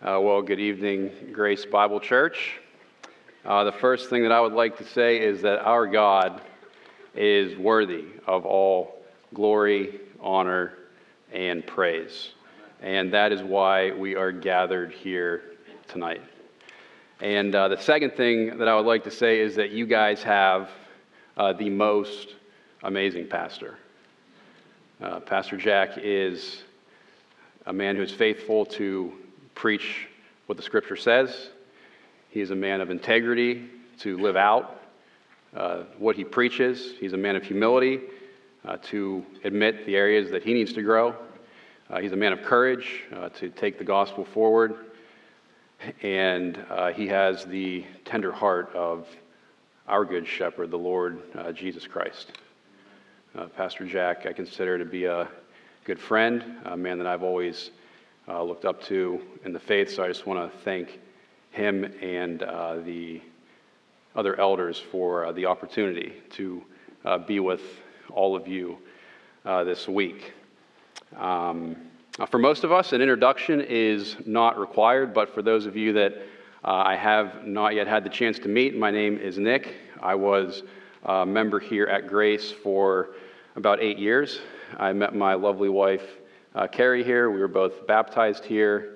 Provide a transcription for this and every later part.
Good evening, Grace Bible Church. The first thing that I would like to say is that our God is worthy of all glory, honor, and praise. And that is why we are gathered here tonight. And the second thing that I would like to say is that you guys have the most amazing pastor. Pastor Jack is a man who is faithful to preach what the Scripture says. He is a man of integrity to live out what he preaches. He's a man of humility to admit the areas that he needs to grow. He's a man of courage to take the gospel forward. And he has the tender heart of our good shepherd, the Lord Jesus Christ. Pastor Jack, I consider to be a good friend, a man that I've always looked up to in the faith, so I just want to thank him and the other elders for the opportunity to be with all of you this week. For most of us, an introduction is not required, but for those of you that I have not yet had the chance to meet, my name is Nick. I was a member here at Grace for about 8 years. I met my lovely wife, Carrie, here. We were both baptized here,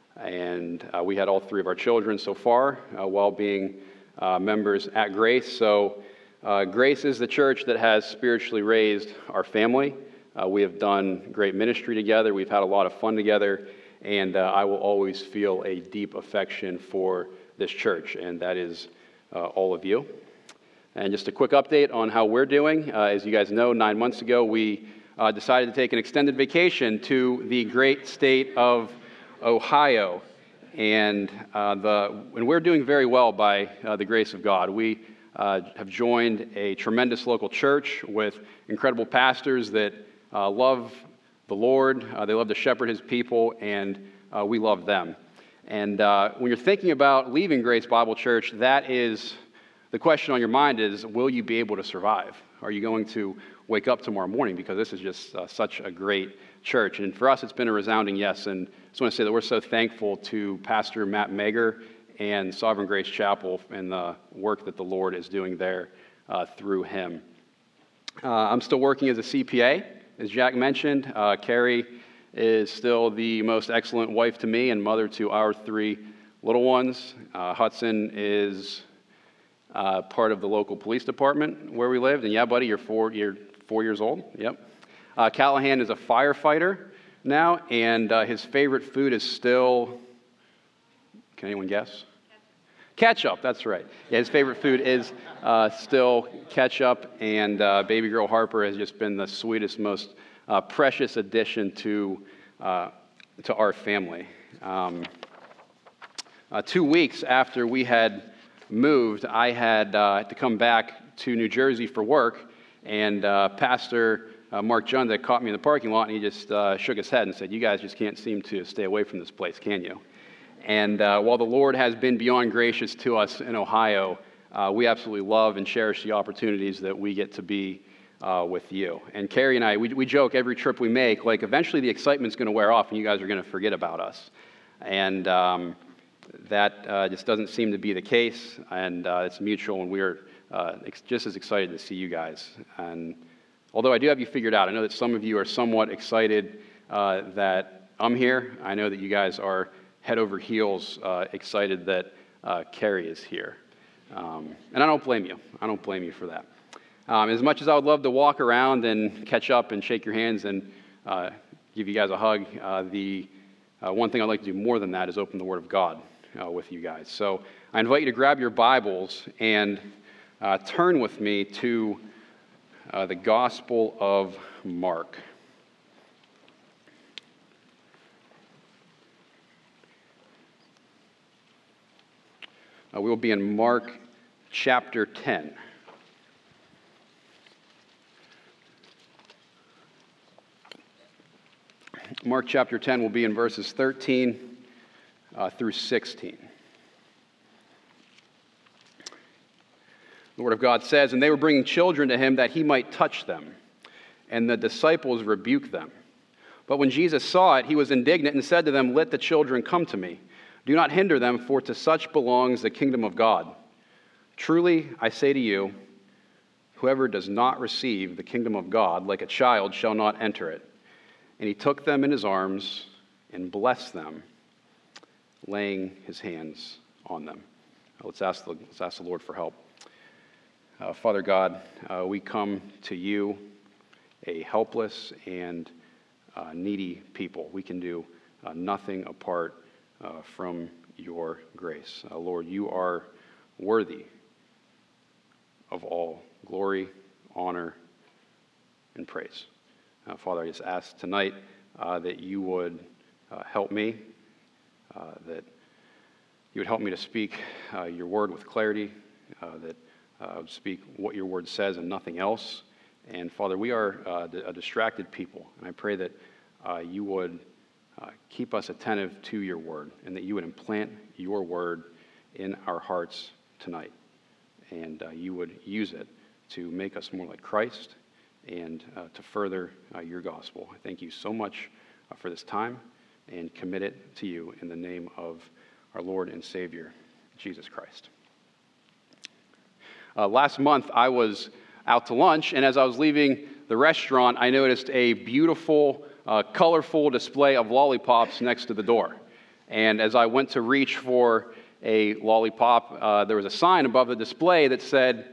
and we had all three of our children so far while being members at Grace. So Grace is the church that has spiritually raised our family. We have done great ministry together. We've had a lot of fun together, and I will always feel a deep affection for this church, and that is all of you. And just a quick update on how we're doing. As you guys know, 9 months ago, we decided to take an extended vacation to the great state of Ohio. And we're doing very well by the grace of God. We have joined a tremendous local church with incredible pastors that love the Lord. They love to shepherd his people, and we love them. And when you're thinking about leaving Grace Bible Church, that is the question on your mind is, will you be able to survive? Are you going to wake up tomorrow morning? Because this is just such a great church. And for us, it's been a resounding yes. And I just want to say that we're so thankful to Pastor Matt Mager and Sovereign Grace Chapel and the work that the Lord is doing there through him. I'm still working as a CPA. As Jack mentioned, Carrie is still the most excellent wife to me and mother to our three little ones. Hudson is part of the local police department where we lived. And yeah, buddy, you're 4 years old. Yep. Callahan is a firefighter now, and his favorite food is still, can anyone guess? Ketchup, that's right. Yeah, his favorite food is still ketchup, and baby girl Harper has just been the sweetest, most precious addition to our family. 2 weeks after we had moved, I had to come back to New Jersey for work, and Pastor Mark Junda caught me in the parking lot, and he just shook his head and said, "You guys just can't seem to stay away from this place, can you?" And while the Lord has been beyond gracious to us in Ohio, we absolutely love and cherish the opportunities that we get to be with you. And Carrie and I, we joke every trip we make, like eventually the excitement's going to wear off and you guys are going to forget about us. And that just doesn't seem to be the case, and it's mutual, and we're just as excited to see you guys. And although I do have you figured out, I know that some of you are somewhat excited that I'm here. I know that you guys are head over heels excited that Carrie is here. And I don't blame you. I don't blame you for that. As much as I would love to walk around and catch up and shake your hands and give you guys a hug, the one thing I'd like to do more than that is open the Word of God with you guys. So I invite you to grab your Bibles and turn with me to the Gospel of Mark. We will be in Mark chapter 10. Mark chapter 10 will be in verses 13 through 16. The Word of God says, "And they were bringing children to him that he might touch them. And the disciples rebuked them. But when Jesus saw it, he was indignant and said to them, 'Let the children come to me. Do not hinder them, for to such belongs the kingdom of God. Truly, I say to you, whoever does not receive the kingdom of God like a child shall not enter it. And he took them in his arms and blessed them, laying his hands on them. Let's ask the Lord for help. Father God, we come to you, a helpless and needy people. We can do nothing apart from your grace. Lord, you are worthy of all glory, honor, and praise. Father, I just ask tonight that you would help me, that you would help me to speak your word with clarity, that I would speak what your word says and nothing else. And Father, we are a distracted people, and I pray that you would keep us attentive to your word, and that you would implant your word in our hearts tonight, and you would use it to make us more like Christ and to further your gospel. I thank you so much for this time and commit it to you in the name of our Lord and Savior, Jesus Christ. Last month, I was out to lunch, and as I was leaving the restaurant, I noticed a beautiful, colorful display of lollipops next to the door. And as I went to reach for a lollipop, there was a sign above the display that said,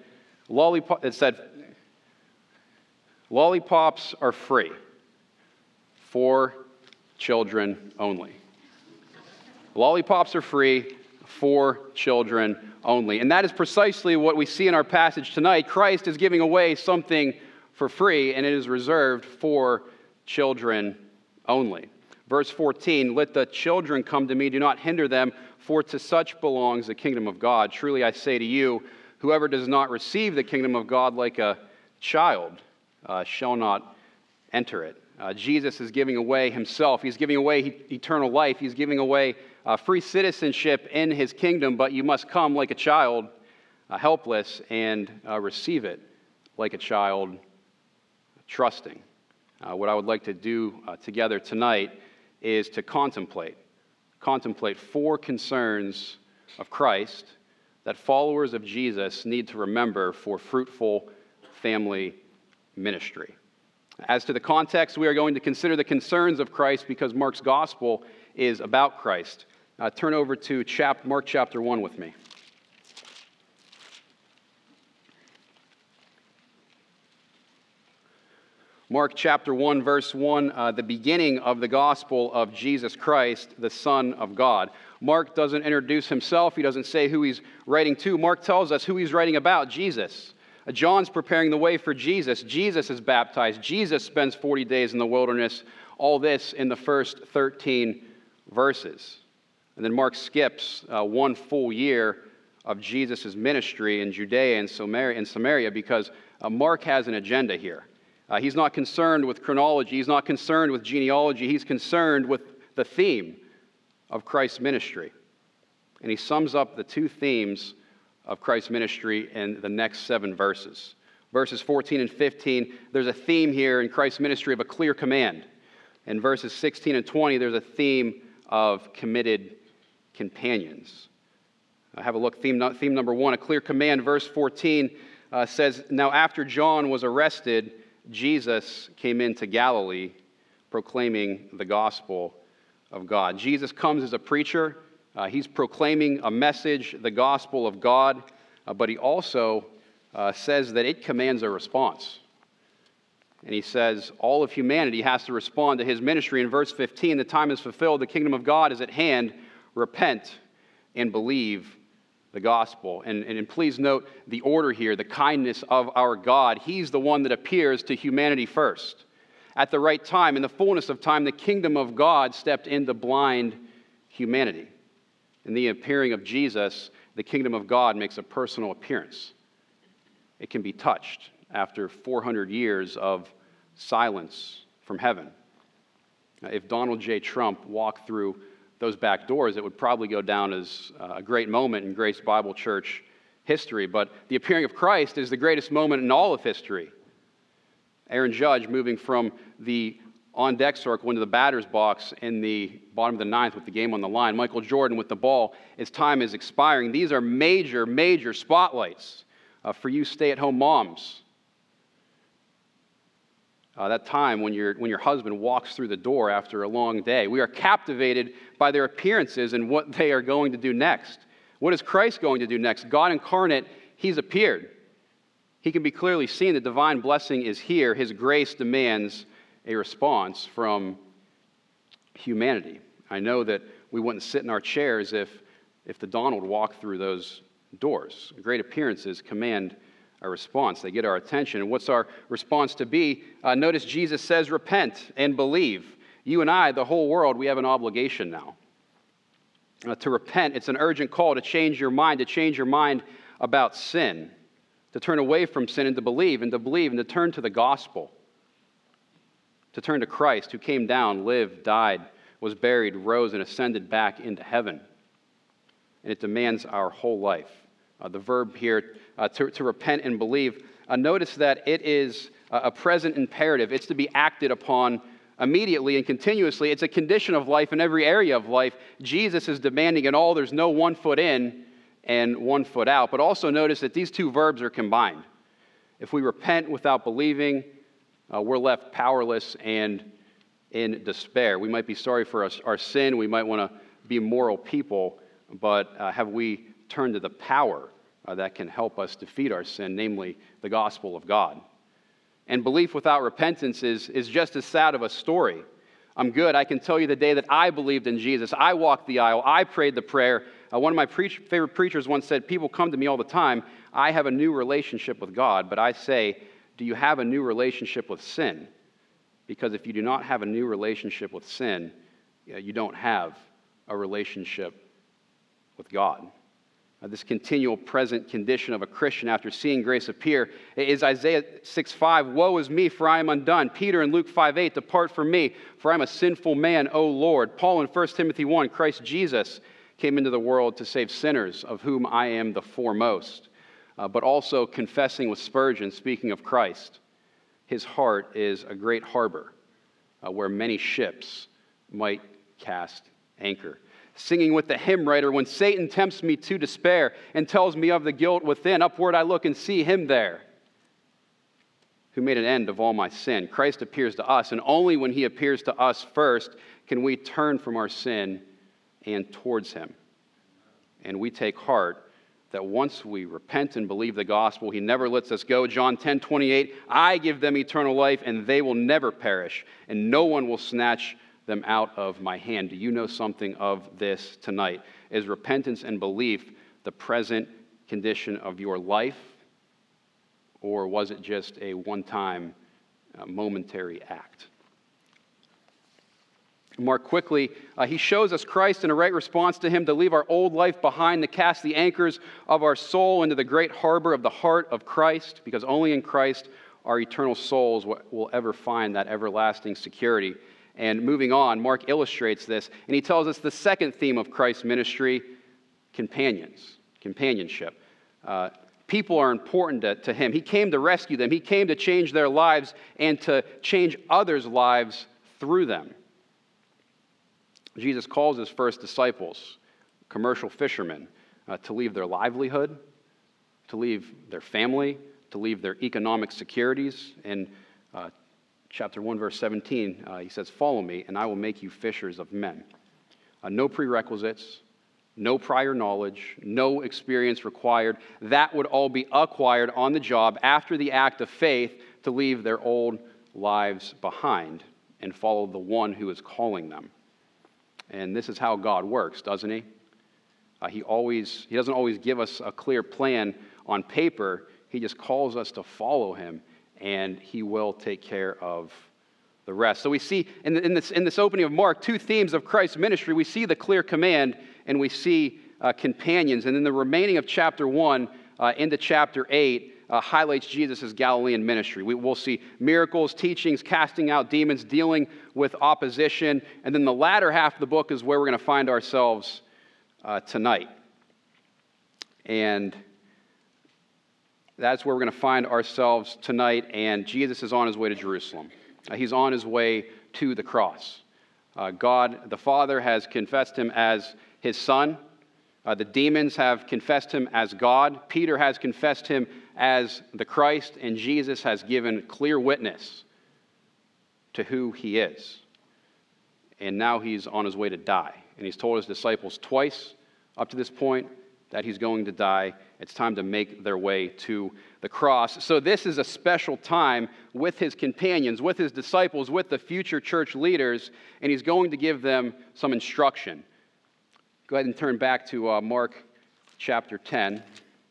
"Lollipops are free for children only." Lollipops are free for children only. And that is precisely what we see in our passage tonight. Christ is giving away something for free, and it is reserved for children only. Verse 14, "Let the children come to me, do not hinder them, for to such belongs the kingdom of God. Truly I say to you, whoever does not receive the kingdom of God like a child shall not enter it." Jesus is giving away himself. He's giving away eternal life. He's giving away free citizenship in his kingdom, but you must come like a child, helpless, and receive it like a child, trusting. What I would like to do together tonight is to contemplate 4 concerns of Christ that followers of Jesus need to remember for fruitful family ministry. As to the context, we are going to consider the concerns of Christ because Mark's gospel is about Christ. Turn over to Mark chapter 1 with me. Mark chapter 1, verse 1, the beginning of the gospel of Jesus Christ, the Son of God. Mark doesn't introduce himself. He doesn't say who he's writing to. Mark tells us who he's writing about, Jesus. John's preparing the way for Jesus. Jesus is baptized. Jesus spends 40 days in the wilderness. All this in the first 13 verses. And then Mark skips 1 full year of Jesus' ministry in Judea and Samaria because Mark has an agenda here. He's not concerned with chronology. He's not concerned with genealogy. He's concerned with the theme of Christ's ministry. And he sums up the 2 themes of Christ's ministry in the next 7 verses. Verses 14 and 15, there's a theme here in Christ's ministry of a clear command. In verses 16 and 20, there's a theme of committed companions. Have a look. Theme number 1, a clear command. Verse 14 says, "Now after John was arrested, Jesus came into Galilee proclaiming the gospel of God." Jesus comes as a preacher. He's proclaiming a message, the gospel of God, but he also says that it commands a response. And he says all of humanity has to respond to his ministry. In verse 15, the time is fulfilled, the kingdom of God is at hand. Repent and believe the gospel. And please note the order here, the kindness of our God. He's the one that appears to humanity first. At the right time, in the fullness of time, the kingdom of God stepped into blind humanity. In the appearing of Jesus, the kingdom of God makes a personal appearance. It can be touched after 400 years of silence from heaven. If Donald J. Trump walked through those back doors, it would probably go down as a great moment in Grace Bible Church history. But the appearing of Christ is the greatest moment in all of history. Aaron Judge, moving from the on-deck circle into the batter's box in the bottom of the ninth with the game on the line. Michael Jordan with the ball. His time is expiring. These are major, major spotlights for you stay-at-home moms. That time when your husband walks through the door after a long day. We are captivated by their appearances and what they are going to do next. What is Christ going to do next? God incarnate, he's appeared. He can be clearly seen. The divine blessing is here. His grace demands a response from humanity. I know that we wouldn't sit in our chairs if the Donald walked through those doors. Great appearances command a response. They get our attention. And what's our response to be? Notice Jesus says, repent and believe. You and I, the whole world, we have an obligation now. To repent, it's an urgent call to change your mind about sin, to turn away from sin and to believe and to turn to the gospel, to turn to Christ who came down, lived, died, was buried, rose, and ascended back into heaven. And it demands our whole life. The verb here, to repent and believe, notice that it is a present imperative. It's to be acted upon immediately and continuously. It's a condition of life in every area of life. Jesus is demanding it all. There's no 1 foot in and 1 foot out. But also notice that these two verbs are combined. If we repent without believing, we're left powerless and in despair. We might be sorry for our sin. We might want to be moral people. But have we turned to the power that can help us defeat our sin, namely the gospel of God? And belief without repentance is just as sad of a story. I'm good. I can tell you the day that I believed in Jesus. I walked the aisle. I prayed the prayer. One of my favorite preachers once said, people come to me all the time. I have a new relationship with God. But I say, do you have a new relationship with sin? Because if you do not have a new relationship with sin, you don't have a relationship with God. This continual present condition of a Christian after seeing grace appear is Isaiah 6:5. Woe is me, for I am undone. Peter in Luke 5:8. Depart from me, for I am a sinful man, O Lord. Paul in 1 Timothy 1. Christ Jesus came into the world to save sinners, of whom I am the foremost. But also confessing with Spurgeon, speaking of Christ, his heart is a great harbor where many ships might cast anchor. Singing with the hymn writer, when Satan tempts me to despair and tells me of the guilt within, upward I look and see him there, who made an end of all my sin. Christ appears to us, and only when he appears to us first can we turn from our sin and towards him. And we take heart that once we repent and believe the gospel, he never lets us go. John 10:28, I give them eternal life, and they will never perish, and no one will snatch them out of my hand. Do you know something of this tonight? Is repentance and belief the present condition of your life, or was it just a one-time, momentary act? Mark quickly, he shows us Christ in a right response to him, to leave our old life behind, to cast the anchors of our soul into the great harbor of the heart of Christ, because only in Christ our eternal souls will ever find that everlasting security. And moving on, Mark illustrates this, and he tells us the second theme of Christ's ministry, companionship. People are important to him. He came to rescue them. He came to change their lives and to change others' lives through them. Jesus calls his first disciples, commercial fishermen, to leave their livelihood, to leave their family, to leave their economic securities. And chapter 1, verse 17, he says, follow me, and I will make you fishers of men. No prerequisites, no prior knowledge, no experience required. That would all be acquired on the job after the act of faith to leave their old lives behind and follow the one who is calling them. And this is how God works, doesn't he? He doesn't always give us a clear plan on paper. He just calls us to follow him, and he will take care of the rest. So we see in this opening of Mark two themes of Christ's ministry. We see the clear command, and we see companions. And then the remaining of chapter 1 into chapter 8 highlights Jesus' Galilean ministry. We'll see miracles, teachings, casting out demons, dealing with opposition. And then the latter half of the book is where we're going to find ourselves tonight. And that's where we're going to find ourselves tonight. And Jesus is on his way to Jerusalem. He's on his way to the cross. God the Father has confessed him as his Son. The demons have confessed him as God. Peter has confessed him as the Christ, and Jesus has given clear witness to who he is. And now he's on his way to die. And he's told his disciples twice up to this point that he's going to die. It's time to make their way to the cross. So this is a special time with his companions, with his disciples, with the future church leaders, and he's going to give them some instruction. Go ahead and turn back to Mark chapter 10.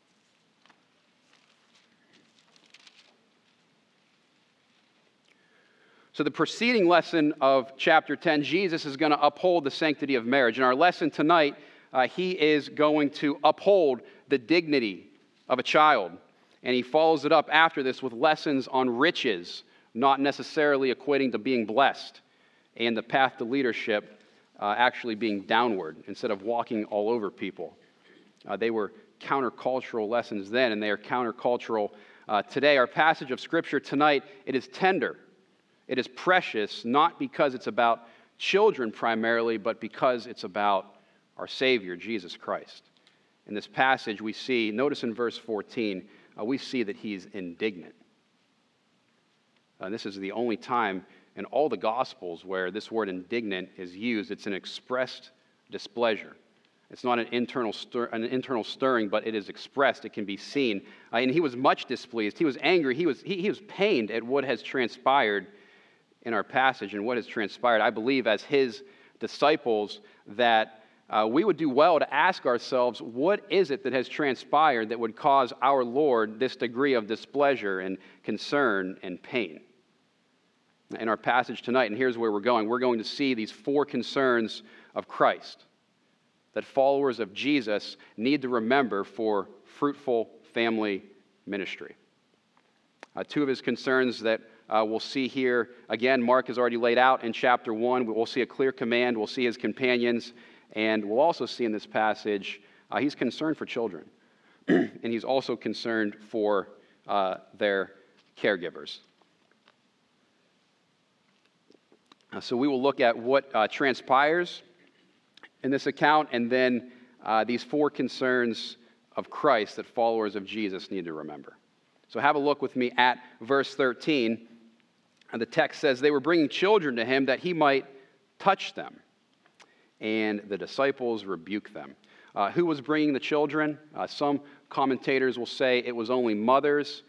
So the preceding lesson of chapter 10, Jesus is going to uphold the sanctity of marriage. In our lesson tonight, he is going to uphold the dignity of a child. And he follows it up after this with lessons on riches, not necessarily equating to being blessed, and the path to leadership actually being downward instead of walking all over people. They were countercultural lessons then, and they are countercultural today. Our passage of Scripture tonight, it is tender. It is precious, not because it's about children primarily, but because it's about our Savior, Jesus Christ. In this passage, we see, notice in verse 14, we see that he's indignant. This is the only time in all the Gospels where this word indignant is used. It's an expressed displeasure. It's not an internal stirring, but it is expressed. It can be seen. And he was much displeased. He was angry. He was pained at what has transpired in our passage and what has transpired. I believe as his disciples that we would do well to ask ourselves, what is it that has transpired that would cause our Lord this degree of displeasure and concern and pain? In our passage tonight, and here's where we're going to see these four concerns of Christ that followers of Jesus need to remember for fruitful family ministry. Two of his concerns that we'll see here, again, Mark has already laid out in chapter 1. We'll see a clear command. We'll see his companions. And we'll also see in this passage, he's concerned for children. And he's also concerned for their caregivers. So we will look at what transpires in this account, and then these four concerns of Christ that followers of Jesus need to remember. So have a look with me at verse 13. And the text says, they were bringing children to him that he might touch them. And the disciples rebuked them. Who was bringing the children? Some commentators will say it was only mothers.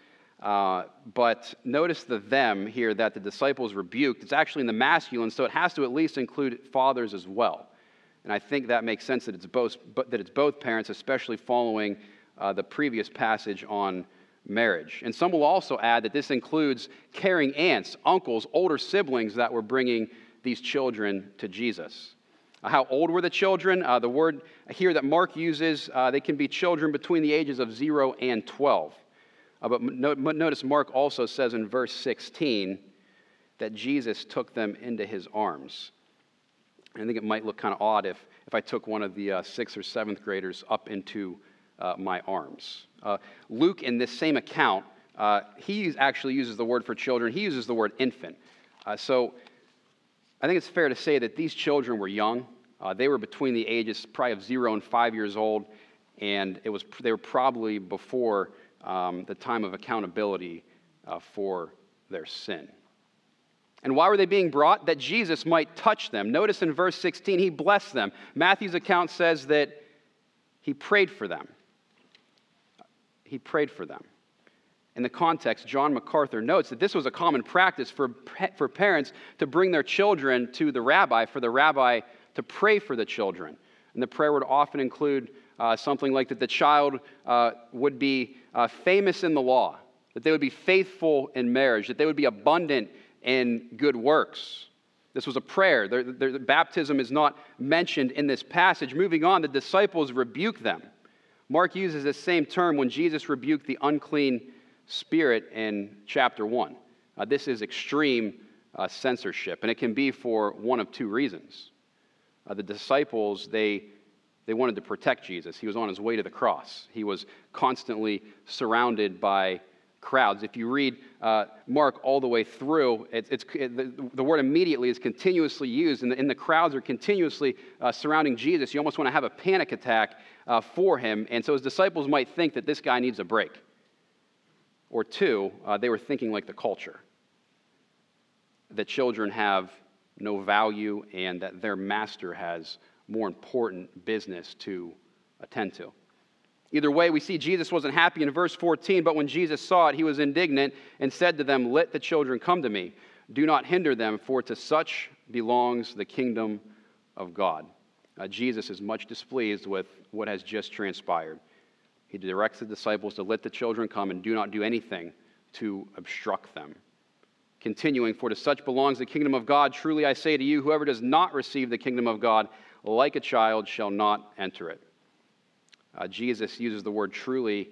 But notice the them here that the disciples rebuked. It's actually in the masculine, so it has to at least include fathers as well. And I think that makes sense that it's both parents, especially following the previous passage on marriage. And some will also add that this includes caring aunts, uncles, older siblings that were bringing these children to Jesus. How old were the children? The word here that Mark uses, they can be children between the ages of 0 and 12. But notice Mark also says in verse 16 that Jesus took them into his arms. I think it might look kind of odd if I took one of the 6th or 7th graders up into my arms. Luke, in this same account, he actually uses the word for children. He uses the word infant. So I think it's fair to say that these children were young. They were between the ages probably of 0 and 5 years old, and they were probably before the time of accountability for their sin. And why were they being brought? That Jesus might touch them. Notice in verse 16, he blessed them. Matthew's account says that he prayed for them. He prayed for them. In the context, John MacArthur notes that this was a common practice for parents to bring their children to the rabbi, for the rabbi to pray for the children. And the prayer would often include something like that the child would be famous in the law, that they would be faithful in marriage, that they would be abundant in good works. This was a prayer. The baptism is not mentioned in this passage. Moving on, the disciples rebuke them. Mark uses the same term when Jesus rebuked the unclean spirit in chapter 1. This is extreme censorship, and it can be for one of two reasons. The disciples, they wanted to protect Jesus. He was on his way to the cross. He was constantly surrounded by crowds. If you read Mark all the way through, the word immediately is continuously used, and the crowds are continuously surrounding Jesus. You almost want to have a panic attack for him, and so his disciples might think that this guy needs a break. Or two, they were thinking like the culture, that children have no value and that their master has more important business to attend to. Either way, we see Jesus wasn't happy in verse 14, but when Jesus saw it, he was indignant and said to them, "Let the children come to me. Do not hinder them, for to such belongs the kingdom of God." Jesus is much displeased with what has just transpired. He directs the disciples to let the children come and do not do anything to obstruct them. Continuing, "For to such belongs the kingdom of God. Truly I say to you, whoever does not receive the kingdom of God like a child shall not enter it." Jesus uses the word truly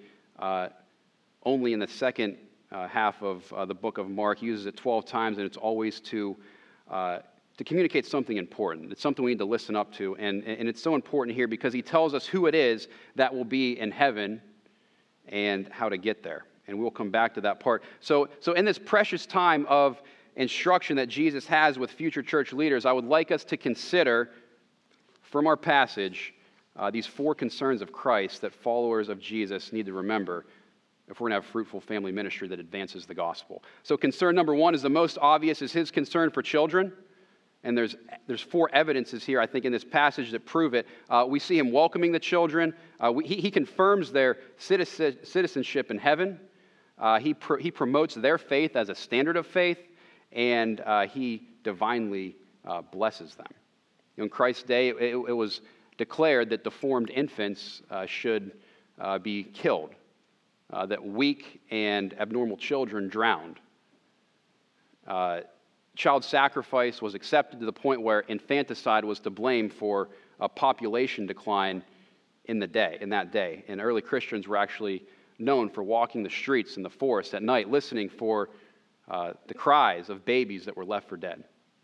only in the second half of the book of Mark. He uses it 12 times, and it's always to communicate something important. It's something we need to listen up to, and it's so important here because he tells us who it is that will be in heaven and how to get there. And we'll come back to that part. So in this precious time of instruction that Jesus has with future church leaders, I would like us to consider from our passage these 4 concerns of Christ that followers of Jesus need to remember if we're going to have fruitful family ministry that advances the gospel. So concern number 1 is the most obvious, is his concern for children. And there's 4 evidences here, I think, in this passage that prove it. We see him welcoming the children. He confirms their citizenship in heaven. He promotes their faith as a standard of faith, and he divinely blesses them. In Christ's day, it was declared that deformed infants should be killed, that weak and abnormal children drowned. Child sacrifice was accepted to the point where infanticide was to blame for a population decline in that day. And early Christians were actually known for walking the streets in the forest at night, listening for the cries of babies that were left for dead.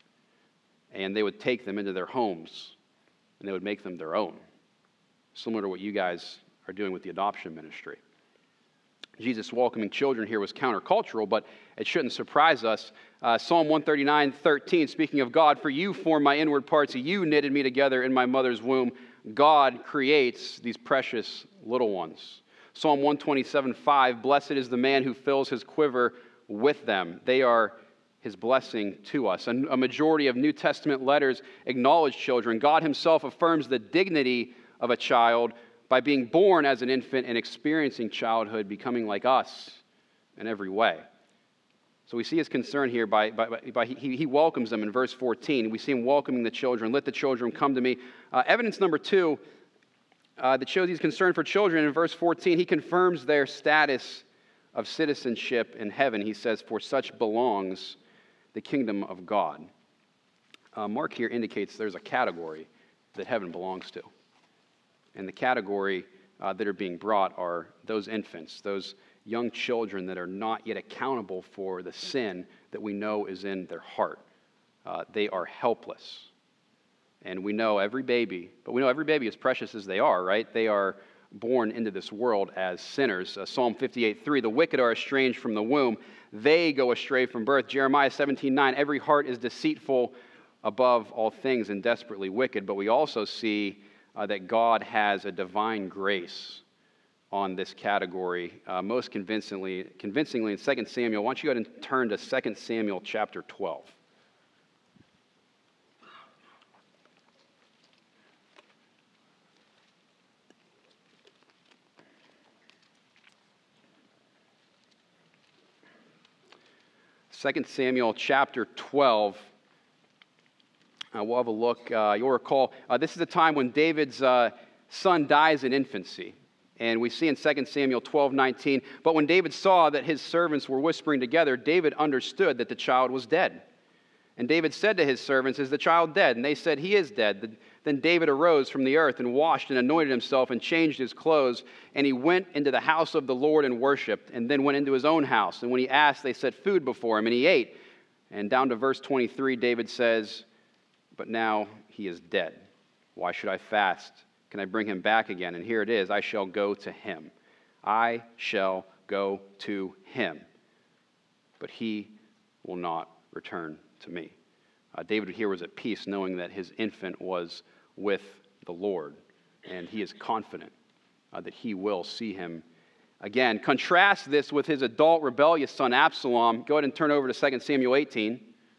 And they would take them into their homes, and they would make them their own, similar to what you guys are doing with the adoption ministry. Jesus welcoming children here was countercultural, but it shouldn't surprise us. Psalm 139:13, speaking of God, "For you formed my inward parts, you knitted me together in my mother's womb." God creates these precious little ones. Psalm 127:5, "Blessed is the man who fills his quiver with them." They are his blessing to us. And a majority of New Testament letters acknowledge children. God himself affirms the dignity of a child by being born as an infant and experiencing childhood, becoming like us in every way. So we see his concern here he welcomes them in verse 14. We see him welcoming the children. "Let the children come to me." Evidence number 2 that shows he's concerned for children in verse 14, he confirms their status of citizenship in heaven. He says, "For such belongs the kingdom of God." Mark here indicates there's a category that heaven belongs to. And the category that are being brought are those infants, those young children that are not yet accountable for the sin that we know is in their heart. They are helpless. And we know every baby, as precious as they are, right? They are born into this world as sinners. Psalm 58:3, "The wicked are estranged from the womb. They go astray from birth." Jeremiah 17:9, "Every heart is deceitful above all things and desperately wicked." But we also see that God has a divine grace on this category, most convincingly in 2 Samuel. Why don't you go ahead and turn to 2 Samuel chapter 12. Second Samuel chapter 12. We'll have a look. You'll recall, this is a time when David's son dies in infancy. And we see in 2 Samuel 12:19, "But when David saw that his servants were whispering together, David understood that the child was dead. And David said to his servants, 'Is the child dead?' And they said, 'He is dead.' Then David arose from the earth and washed and anointed himself and changed his clothes. And he went into the house of the Lord and worshipped, and then went into his own house. And when he asked, they set food before him, and he ate." And down to verse 23, David says, "But now he is dead. Why should I fast? Can I bring him back again?" And here it is, "I shall go to him. I shall go to him, but he will not return to me. David here was at peace, knowing that his infant was with the Lord, and he is confident that he will see him again. Contrast this with his adult rebellious son Absalom. Go ahead and turn over to 2 Samuel 18.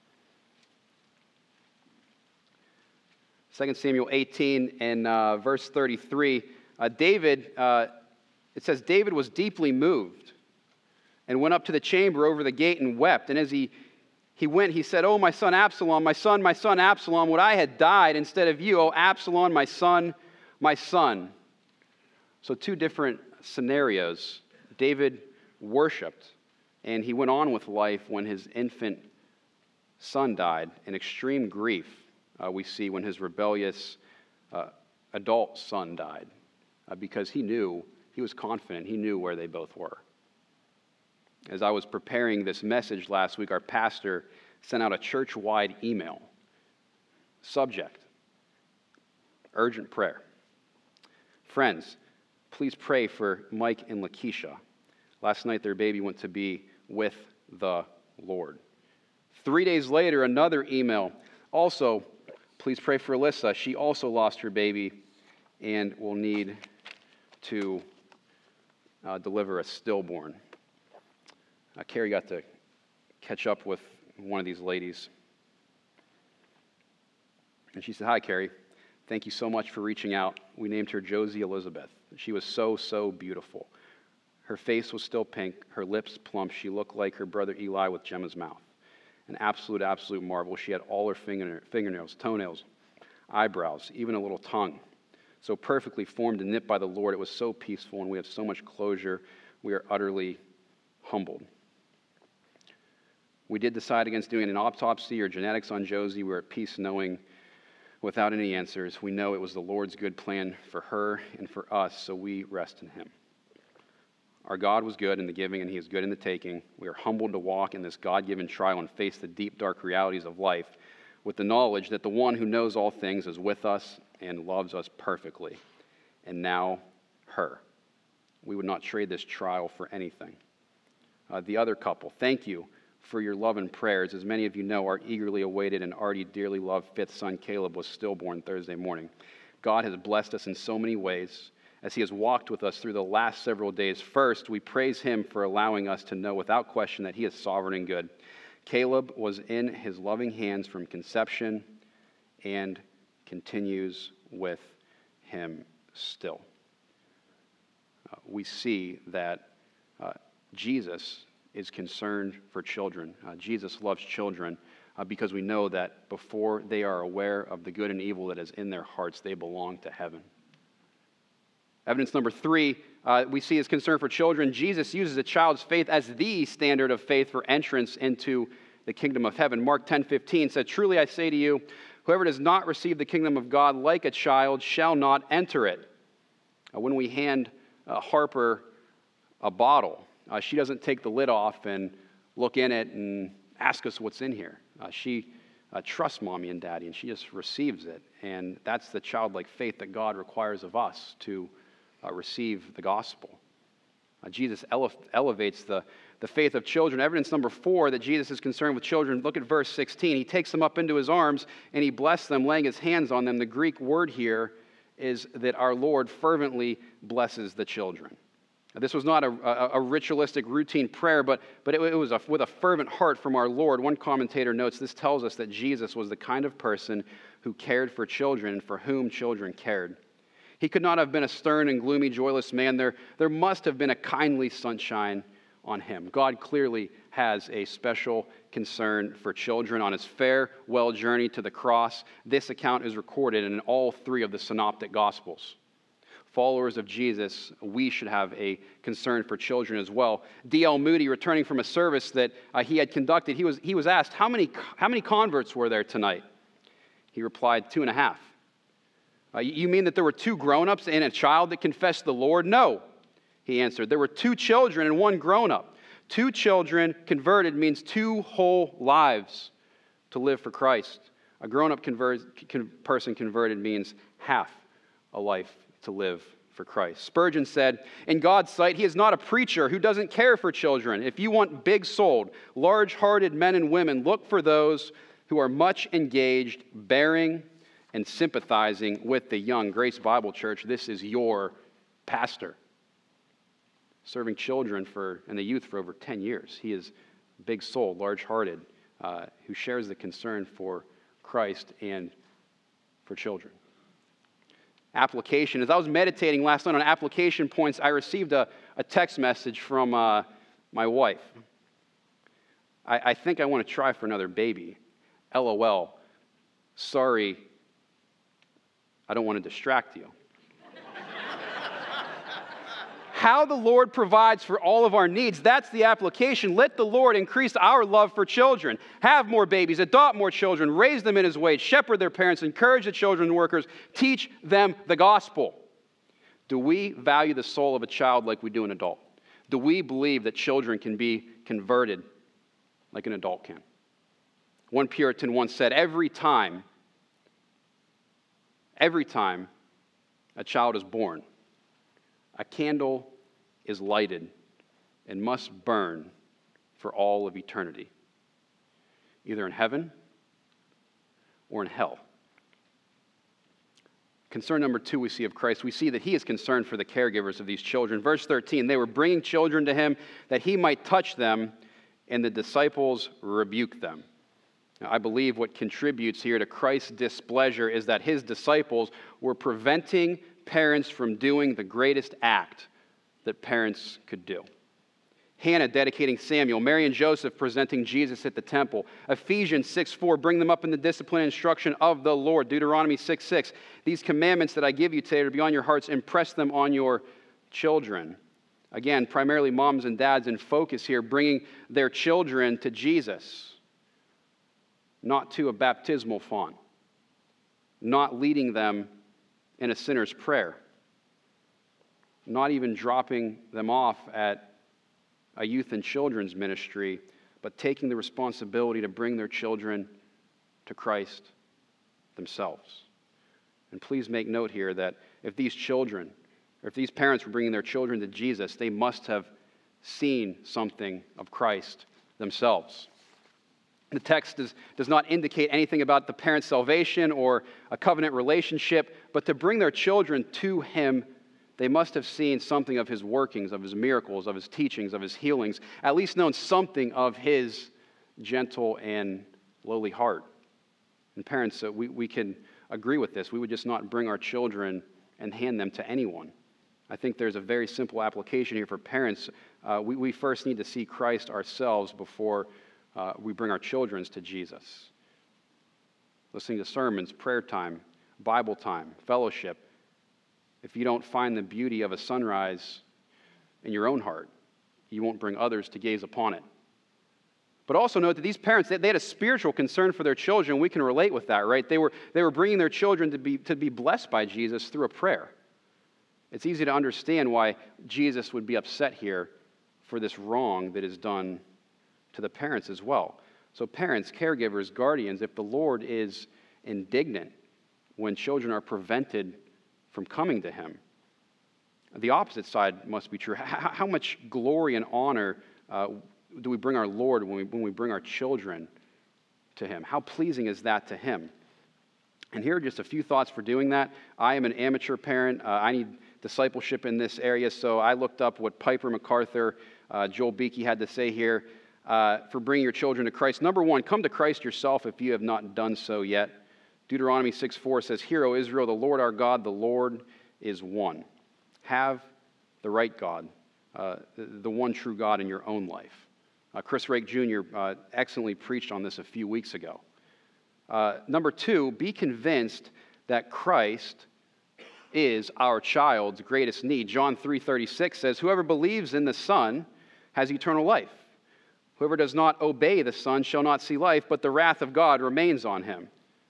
2 Samuel 18 and verse 33. It says, David was deeply moved and went up to the chamber over the gate and wept. And as he went, he said, "Oh, my son Absalom, my son Absalom, would I had died instead of you, oh Absalom, my son, my son." So two different scenarios. David worshiped, and he went on with life when his infant son died. In extreme grief, we see when his rebellious adult son died, because he was confident, he knew where they both were. As I was preparing this message last week, our pastor sent out a church-wide email. Subject: urgent prayer. Friends, please pray for Mike and Lakeisha. Last night their baby went to be with the Lord. 3 days later, another email. Also, please pray for Alyssa. She also lost her baby and will need to deliver a stillborn. Carrie got to catch up with one of these ladies. And she said, "Hi, Carrie. Thank you so much for reaching out. We named her Josie Elizabeth. She was so beautiful. Her face was still pink, her lips plump. She looked like her brother Eli with Gemma's mouth. An absolute marvel. She had all her fingernails, toenails, eyebrows, even a little tongue. So perfectly formed and knit by the Lord. It was so peaceful, and we have so much closure. We are utterly humbled. We did decide against doing an autopsy or genetics on Josie. We were at peace knowing, without any answers, we know it was the Lord's good plan for her and for us, so we rest in him. Our God was good in the giving, and he is good in the taking. We are humbled to walk in this God-given trial and face the deep, dark realities of life with the knowledge that the one who knows all things is with us and loves us perfectly. And now, her. We would not trade this trial for anything. The other couple, thank you for your love and prayers. As many of you know, our eagerly awaited and already dearly loved fifth son, Caleb, was stillborn Thursday morning. God has blessed us in so many ways as he has walked with us through the last several days. First, we praise him for allowing us to know without question that he is sovereign and good. Caleb was in his loving hands from conception and continues with him still. We see that Jesus is concerned for children. Jesus loves children because we know that before they are aware of the good and evil that is in their hearts, they belong to heaven. Evidence number 3, we see his concern for children. Jesus uses a child's faith as the standard of faith for entrance into the kingdom of heaven. Mark 10:15 said, "Truly I say to you, whoever does not receive the kingdom of God like a child shall not enter it." When we hand Harper a bottle, she doesn't take the lid off and look in it and ask us what's in here. She trusts mommy and daddy, and she just receives it. And that's the childlike faith that God requires of us to receive the gospel. Jesus elevates the faith of children. Evidence number 4 that Jesus is concerned with children. Look at verse 16. He takes them up into his arms, and he blessed them, laying his hands on them. The Greek word here is that our Lord fervently blesses the children. This was not a ritualistic routine prayer, but it was with a fervent heart from our Lord. One commentator notes this tells us that Jesus was the kind of person who cared for children and for whom children cared. He could not have been a stern and gloomy, joyless man. There must have been a kindly sunshine on him. God clearly has a special concern for children. On his farewell journey to the cross, this account is recorded in all 3 of the synoptic gospels. Followers of Jesus, we should have a concern for children as well. D.L. Moody, returning from a service that he had conducted, he was asked, how many converts were there tonight? He replied, 2.5. You mean that there were 2 grown-ups and a child that confessed the Lord? No, he answered. There were 2 children and 1 grown-up. 2 children converted means 2 whole lives to live for Christ. A grown-up person converted means half a life to live for Christ. Spurgeon said, "In God's sight, he is not a preacher who doesn't care for children. If you want big-souled, large-hearted men and women, look for those who are much engaged, bearing, and sympathizing with the young." Grace Bible Church, this is your pastor, serving children and the youth for over 10 years. He is big-souled, large-hearted, who shares the concern for Christ and for children. Application. As I was meditating last night on application points, I received a text message from my wife. I think I want to try for another baby. LOL. Sorry, I don't want to distract you. How the Lord provides for all of our needs, that's the application. Let the Lord increase our love for children. Have more babies, adopt more children, raise them in His way, shepherd their parents, encourage the children and workers, teach them the gospel. Do we value the soul of a child like we do an adult? Do we believe that children can be converted like an adult can? One Puritan once said, every time a child is born, a candle is lighted and must burn for all of eternity, either in heaven or in hell. Concern number 2 we see of Christ, we see that He is concerned for the caregivers of these children. Verse 13, they were bringing children to Him that He might touch them, and the disciples rebuked them. Now, I believe what contributes here to Christ's displeasure is that His disciples were preventing parents from doing the greatest act that parents could do. Hannah dedicating Samuel, Mary and Joseph presenting Jesus at the temple, Ephesians 6:4, bring them up in the discipline and instruction of the Lord, Deuteronomy 6:6, these commandments that I give you today to be on your hearts, impress them on your children. Again, primarily moms and dads in focus here, bringing their children to Jesus, not to a baptismal font, not leading them in a sinner's prayer, not even dropping them off at a youth and children's ministry, but taking the responsibility to bring their children to Christ themselves. And please make note here that if these parents were bringing their children to Jesus, they must have seen something of Christ themselves. The text does not indicate anything about the parents' salvation or a covenant relationship, but to bring their children to Him, they must have seen something of His workings, of His miracles, of His teachings, of His healings, at least known something of His gentle and lowly heart. And parents, we can agree with this. We would just not bring our children and hand them to anyone. I think there's a very simple application here for parents. We first need to see Christ ourselves before we bring our children to Jesus. Listening to sermons, prayer time, Bible time, fellowship. If you don't find the beauty of a sunrise in your own heart, you won't bring others to gaze upon it. But also note that these parents, they had a spiritual concern for their children. We can relate with that, right? They were bringing their children to be blessed by Jesus through a prayer. It's easy to understand why Jesus would be upset here for this wrong that is done to the parents as well. So parents, caregivers, guardians, if the Lord is indignant when children are prevented from coming to Him, the opposite side must be true. How much glory and honor do we bring our Lord when we bring our children to Him? How pleasing is that to Him? And here are just a few thoughts for doing that. I am an amateur parent. I need discipleship in this area, so I looked up what Piper MacArthur, Joel Beakey had to say here for bringing your children to Christ. Number 1, come to Christ yourself if you have not done so yet. Deuteronomy 6:4 says, "Hear, O Israel, the Lord our God, the Lord is one." Have the right God, the one true God in your own life. Chris Rake Jr. Excellently preached on this a few weeks ago. Number 2, be convinced that Christ is our child's greatest need. John 3:36 says, "Whoever believes in the Son has eternal life. Whoever does not obey the Son shall not see life, but the wrath of God remains on him."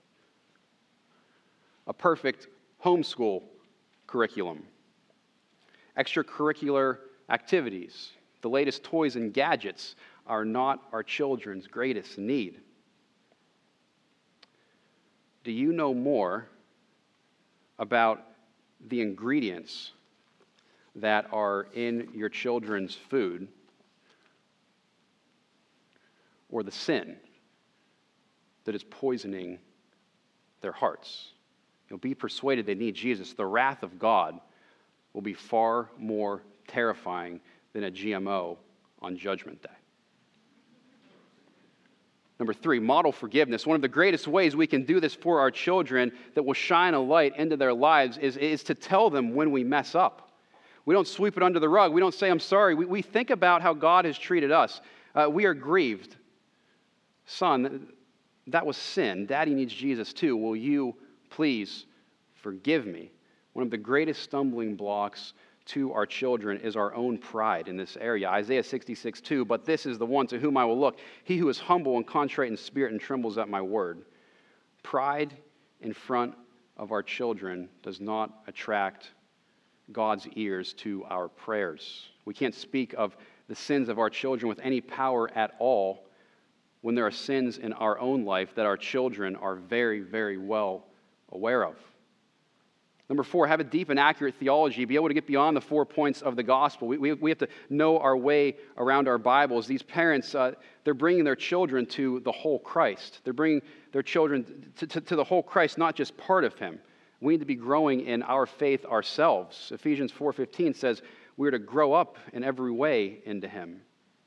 A perfect homeschool curriculum. Extracurricular activities, the latest toys and gadgets are not our children's greatest need. Do you know more about the ingredients that are in your children's food, or the sin that is poisoning their hearts. You'll be persuaded they need Jesus. The wrath of God will be far more terrifying than a GMO on Judgment Day. Number 3, model forgiveness. One of the greatest ways we can do this for our children that will shine a light into their lives is to tell them when we mess up. We don't sweep it under the rug. We don't say, I'm sorry. We think about how God has treated us. We are grieved. Son, that was sin. Daddy needs Jesus too. Will you please forgive me? One of the greatest stumbling blocks to our children is our own pride in this area. Isaiah 66:2, but this is the one to whom I will look, he who is humble and contrite in spirit and trembles at my word. Pride in front of our children does not attract God's ears to our prayers. We can't speak of the sins of our children with any power at all when there are sins in our own life that our children are very, very well aware of. Number 4, have a deep and accurate theology. Be able to get beyond the 4 points of the gospel. We have to know our way around our Bibles. These parents, they're bringing their children to the whole Christ. They're bringing their children to the whole Christ, not just part of him. We need to be growing in our faith ourselves. Ephesians 4:15 says we're to grow up in every way into him.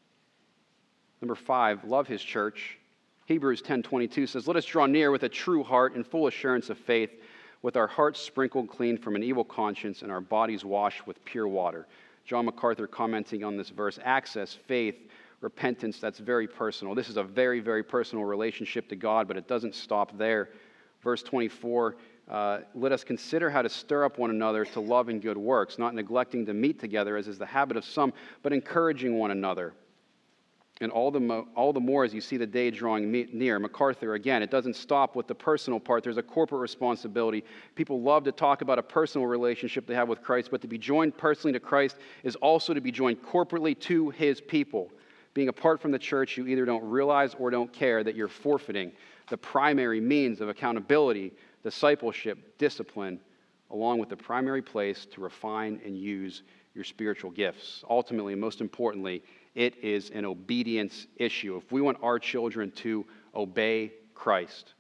Number 5, love his church. Hebrews 10:22 says, let us draw near with a true heart and full assurance of faith, with our hearts sprinkled clean from an evil conscience and our bodies washed with pure water. John MacArthur commenting on this verse, access, faith, repentance, that's very personal. This is a very, very personal relationship to God, but it doesn't stop there. Verse 24, let us consider how to stir up one another to love and good works, not neglecting to meet together as is the habit of some, but encouraging one another. And all the more as you see the day drawing near. MacArthur, again, it doesn't stop with the personal part. There's a corporate responsibility. People love to talk about a personal relationship they have with Christ, but to be joined personally to Christ is also to be joined corporately to his people. Being apart from the church, you either don't realize or don't care that you're forfeiting the primary means of accountability, discipleship, discipline, along with the primary place to refine and use your spiritual gifts. Ultimately, and most importantly, it is an obedience issue. If we want our children to obey Christ,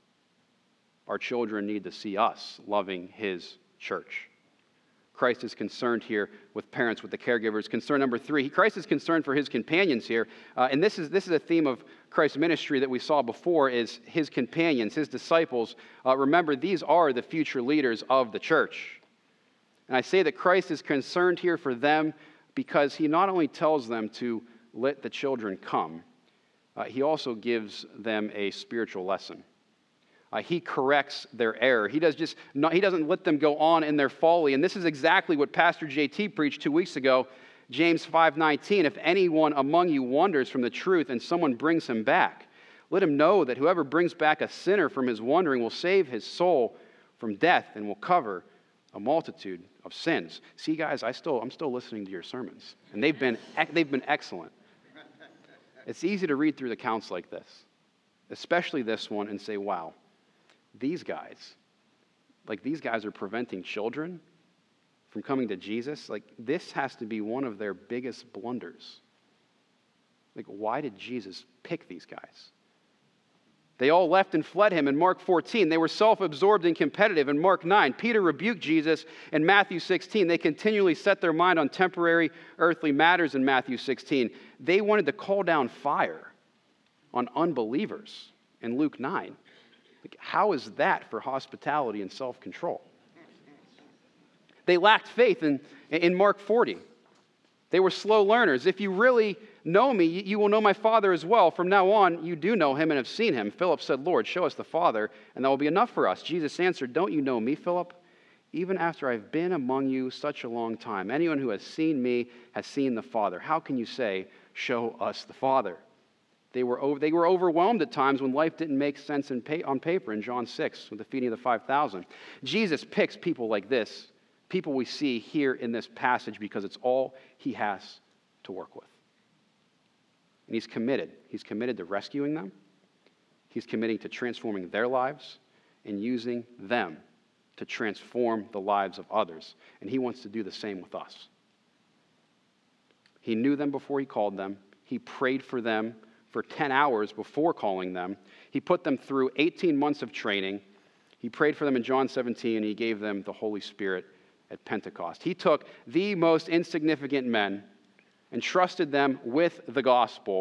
our children need to see us loving his church. Christ is concerned here with parents, with the caregivers. Concern number 3, Christ is concerned for his companions here. And this is a theme of Christ's ministry that we saw before, is his companions, his disciples. Remember, these are the future leaders of the church. And I say that Christ is concerned here for them because he not only tells them to let the children come, he also gives them a spiritual lesson. He corrects their error. He doesn't let them go on in their folly. And this is exactly what Pastor JT preached 2 weeks ago, James 5:19. If anyone among you wanders from the truth and someone brings him back, let him know that whoever brings back a sinner from his wandering will save his soul from death and will cover a multitude of sins. See, guys, I'm still listening to your sermons, and they've been excellent. It's easy to read through the accounts like this, especially this one, and say, wow, these guys are preventing children from coming to Jesus. Like, this has to be one of their biggest blunders. Like, why did Jesus pick these guys? They all left and fled him in Mark 14. They were self-absorbed and competitive in Mark 9. Peter rebuked Jesus in Matthew 16. They continually set their mind on temporary earthly matters in Matthew 16. They wanted to call down fire on unbelievers in Luke 9. Like, how is that for hospitality and self-control? They lacked faith in Mark 40. They were slow learners. If you really know me, you will know my Father as well. From now on, you do know him and have seen him. Philip said, Lord, show us the Father, and that will be enough for us. Jesus answered, don't you know me, Philip? Even after I've been among you such a long time, anyone who has seen me has seen the Father. How can you say, show us the Father? They were overwhelmed at times when life didn't make sense on paper in John 6 with the feeding of the 5,000. Jesus picks people like this, people we see here in this passage, because it's all he has to work with. And he's committed. He's committed to rescuing them. He's committing to transforming their lives and using them to transform the lives of others. And he wants to do the same with us. He knew them before he called them. He prayed for them for 10 hours before calling them. He put them through 18 months of training. He prayed for them in John 17, and he gave them the Holy Spirit at Pentecost. He took the most insignificant men and trusted them with the gospel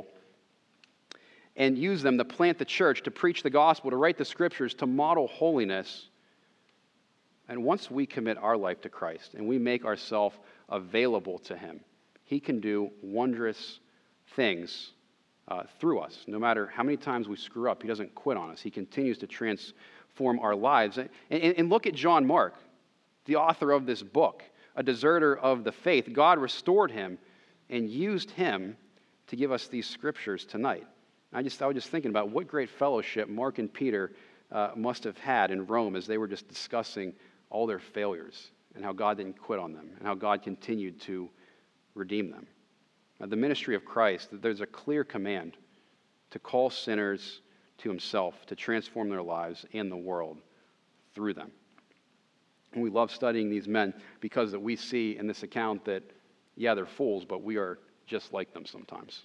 and used them to plant the church, to preach the gospel, to write the scriptures, to model holiness. And once we commit our life to Christ and we make ourselves available to him, he can do wondrous things through us. No matter how many times we screw up, he doesn't quit on us. He continues to transform our lives. And look at John Mark, the author of this book, a deserter of the faith. God restored him and used him to give us these scriptures tonight. I was just thinking about what great fellowship Mark and Peter must have had in Rome as they were just discussing all their failures and how God didn't quit on them and how God continued to redeem them. The ministry of Christ, there's a clear command to call sinners to himself, to transform their lives and the world through them. And we love studying these men because that we see in this account that, yeah, they're fools, but we are just like them sometimes.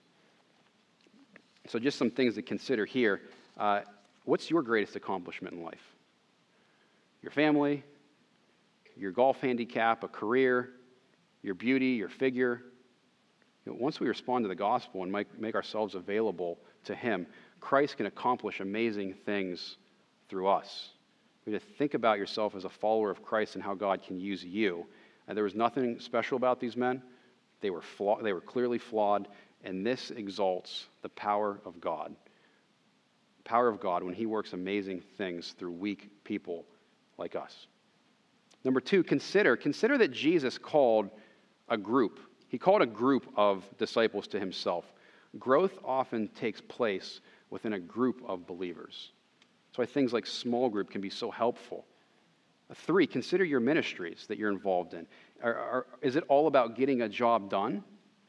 So just some things to consider here. What's your greatest accomplishment in life? Your family, your golf handicap, a career, your beauty, your figure. Once we respond to the gospel and make ourselves available to him, Christ can accomplish amazing things through us. You have to think about yourself as a follower of Christ and how God can use you. And there was nothing special about these men. They were clearly flawed, and this exalts the power of God. Power of God when he works amazing things through weak people like us. Number two, consider that Jesus called a group. He called a group of disciples to himself. Growth often takes place within a group of believers. That's why things like small group can be so helpful. Three, consider your ministries that you're involved in. Is it all about getting a job done?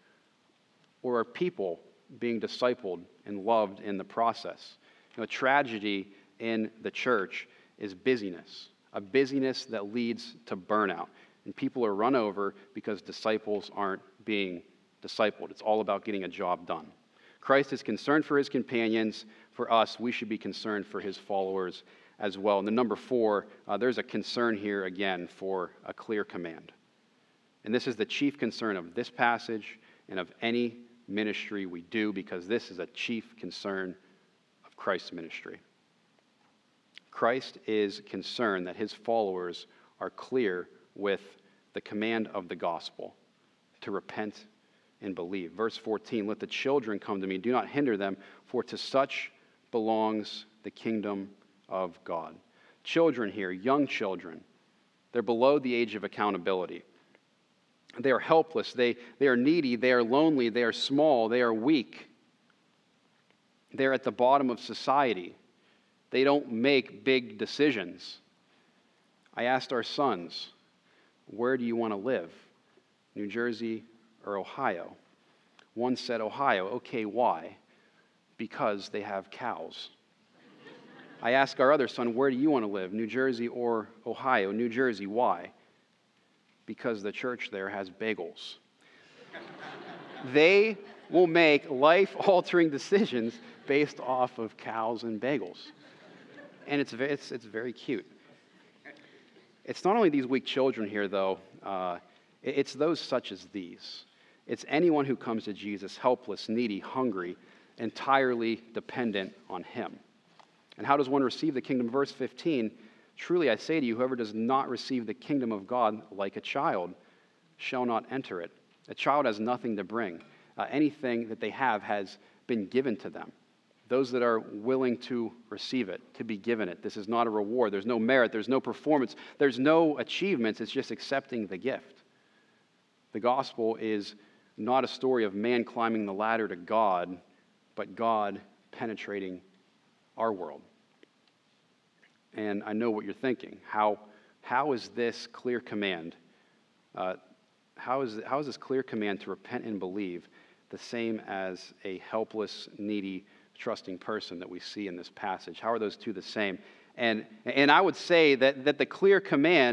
Or are people being discipled and loved in the process? A tragedy in the church is busyness, a busyness that leads to burnout. And people are run over because disciples aren't being discipled. It's all about getting a job done. Christ is concerned for his companions. For us, we should be concerned for his followers as well. And then number four, there's a concern here again for a clear command. And this is the chief concern of this passage and of any ministry we do, because this is a chief concern of Christ's ministry. Christ is concerned that his followers are clear with the command of the gospel to repent and believe. Verse 14, let the children come to me. Do not hinder them, for to such belongs the kingdom of God. Children here, young children, they're below the age of accountability. They are helpless. They are needy. They are lonely. They are small. They are weak. They're at the bottom of society. They don't make big decisions. I asked our sons, where do you want to live? New Jersey or Ohio? One said Ohio. Okay, why? Because they have cows. I asked our other son, where do you want to live? New Jersey or Ohio? New Jersey, why? Because the church there has bagels. They will make life-altering decisions based off of cows and bagels. And it's very cute. It's not only these weak children here, though. It's those such as these. It's anyone who comes to Jesus helpless, needy, hungry, entirely dependent on him. And how does one receive the kingdom? Verse 15, truly I say to you, whoever does not receive the kingdom of God like a child shall not enter it. A child has nothing to bring. Anything that they have has been given to them. Those that are willing to receive it, to be given it. This is not a reward. There's no merit. There's no performance. There's no achievements. It's just accepting the gift. The gospel is not a story of man climbing the ladder to God, but God penetrating our world. And I know what you're thinking. How is this clear command? How is this clear command to repent and believe the same as a helpless, needy, trusting person that we see in this passage? How are those two the same? And I would say that the clear command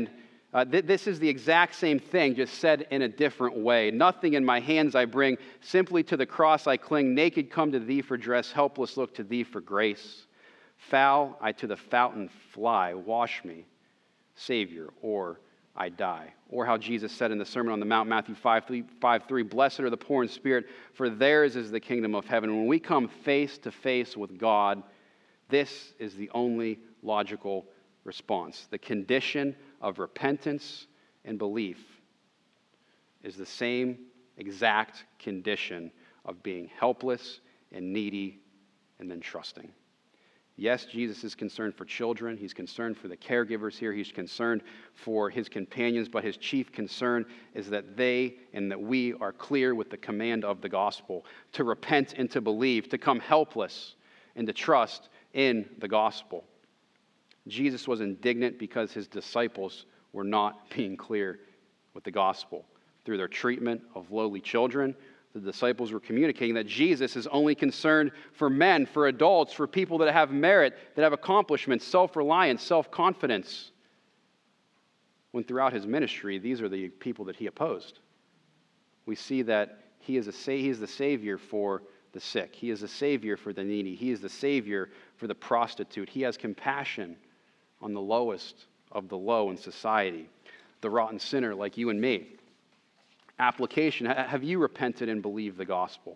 This is the exact same thing, just said in a different way. Nothing in my hands I bring, simply to the cross I cling. Naked come to thee for dress, helpless look to thee for grace. Foul I to the fountain fly, wash me, Savior, or I die. Or how Jesus said in the Sermon on the Mount, Matthew 5:3, blessed are the poor in spirit, for theirs is the kingdom of heaven. When we come face to face with God, this is the only logical response. The condition of repentance and belief is the same exact condition of being helpless and needy and then trusting. Yes, Jesus is concerned for children. He's concerned for the caregivers here. He's concerned for his companions, but his chief concern is that they and that we are clear with the command of the gospel to repent and to believe, to come helpless and to trust in the gospel. Jesus was indignant because his disciples were not being clear with the gospel. Through their treatment of lowly children, the disciples were communicating that Jesus is only concerned for men, for adults, for people that have merit, that have accomplishments, self-reliance, self-confidence. When throughout his ministry, these are the people that he opposed. We see that he is the Savior for the sick. He is the Savior for the needy. He is the Savior for the prostitute. He has compassion on the lowest of the low in society, the rotten sinner like you and me. Application, have you repented and believed the gospel?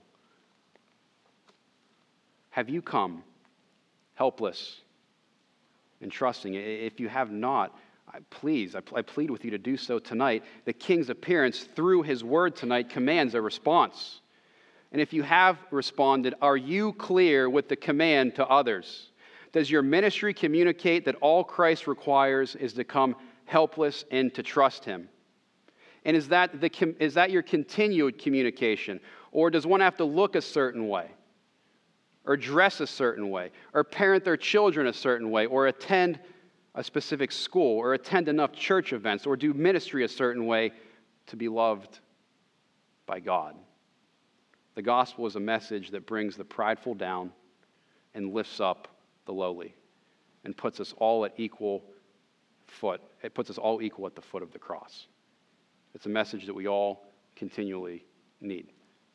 Have you come helpless and trusting? If you have not, I plead with you to do so tonight. The King's appearance through his word tonight commands a response. And if you have responded, are you clear with the command to others? Does your ministry communicate that all Christ requires is to come helpless and to trust him? And is that your continued communication? Or does one have to look a certain way? Or dress a certain way? Or parent their children a certain way? Or attend a specific school? Or attend enough church events? Or do ministry a certain way to be loved by God? The gospel is a message that brings the prideful down and lifts up the lowly and puts us all at equal foot. It puts us all equal at the foot of the cross. It's a message that we all continually need.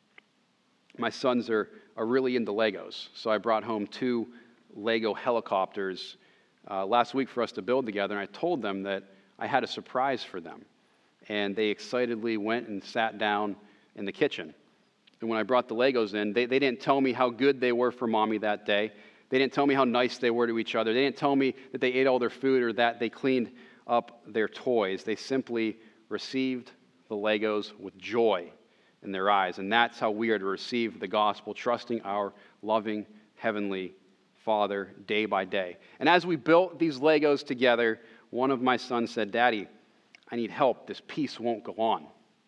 My sons are really into Legos, so I brought home 2 Lego helicopters last week for us to build together, and I told them that I had a surprise for them. And they excitedly went and sat down in the kitchen. And when I brought the Legos in, they didn't tell me how good they were for Mommy that day. They didn't tell me how nice they were to each other. They didn't tell me that they ate all their food or that they cleaned up their toys. They simply received the Legos with joy in their eyes. And that's how we are to receive the gospel, trusting our loving Heavenly Father day by day. And as we built these Legos together, one of my sons said, "Daddy, I need help. This piece won't go on."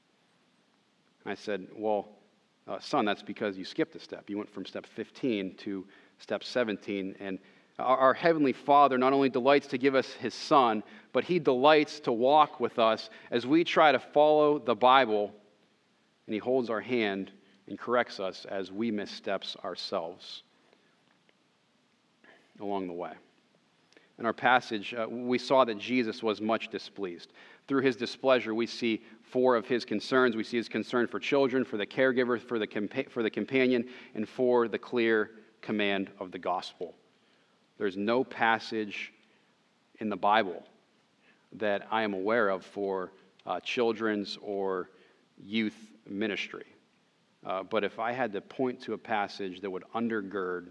And I said, "Well, son, that's because you skipped a step. You went from step 15 to step 17. And our Heavenly Father not only delights to give us His Son, but He delights to walk with us as we try to follow the Bible, and He holds our hand and corrects us as we miss steps ourselves along the way. In our passage, we saw that Jesus was much displeased. Through His displeasure, we see 4 of His concerns. We see His concern for children, for the caregiver, for the companion, and for the clear command of the gospel. There's no passage in the Bible that I am aware of for children's or youth ministry. But if I had to point to a passage that would undergird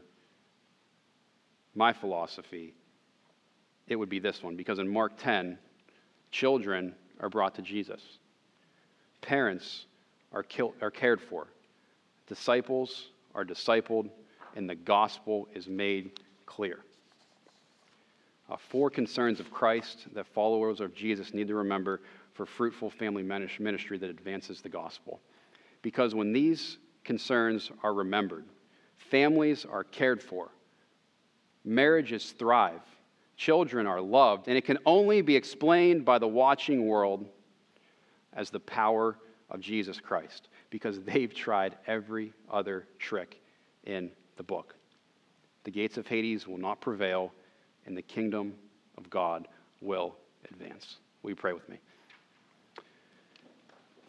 my philosophy, it would be this one. Because in Mark 10, children are brought to Jesus. Parents are cared for. Disciples are discipled, and the gospel is made clear. 4 concerns of Christ that followers of Jesus need to remember for fruitful family ministry that advances the gospel. Because when these concerns are remembered, families are cared for, marriages thrive, children are loved, and it can only be explained by the watching world as the power of Jesus Christ, because they've tried every other trick in the book. The gates of Hades will not prevail, and the kingdom of God will advance. Will you pray with me?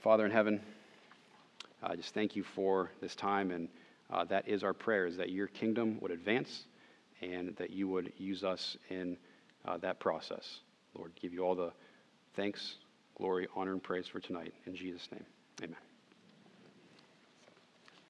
Father in heaven, I just thank you for this time, and that is our prayer, is that your kingdom would advance and that you would use us in that process. Lord, give you all the thanks, glory, honor, and praise for tonight. In Jesus' name, amen.